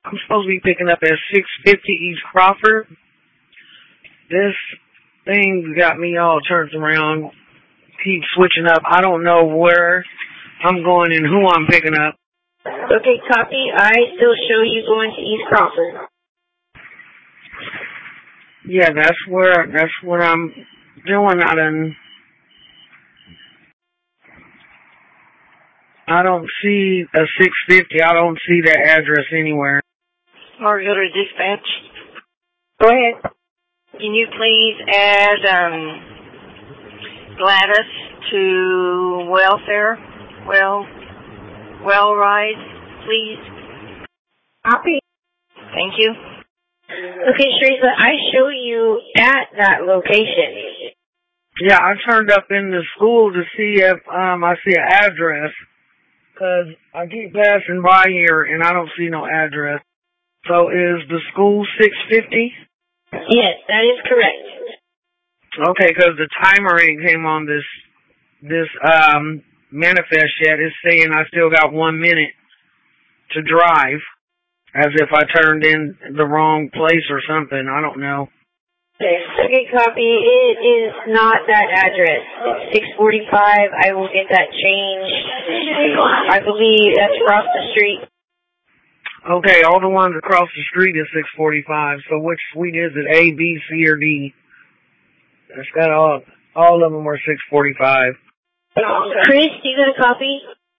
I'm supposed to be picking up at 650 East Crawford. This thing got me all turned around. Keep switching up. I don't know where I'm going and who I'm picking up. Okay, copy. I still show you going to East Crawford. Yeah, that's what I'm doing. I don't see a 650. I don't see that address anywhere. Marietta Dispatch. Go ahead. Can you please add Gladys to welfare? Well ride, please. Copy. Thank you. Okay, Teresa, I show you at that location. Yeah, I turned up in the school to see if I see an address, because I keep passing by here and I don't see no address. So is the school 650? Yes, that is correct. Okay, because the timer ain't came on this manifest yet. It's saying I still got 1 minute to drive, as if I turned in the wrong place or something. I don't know. Okay, copy. It is not that address. It's 645. I will get that changed. I believe that's across the street. Okay, all the ones across the street is 645. So which suite is it? A, B, C, or D? It's got all of them are 645. Chris, you got a copy?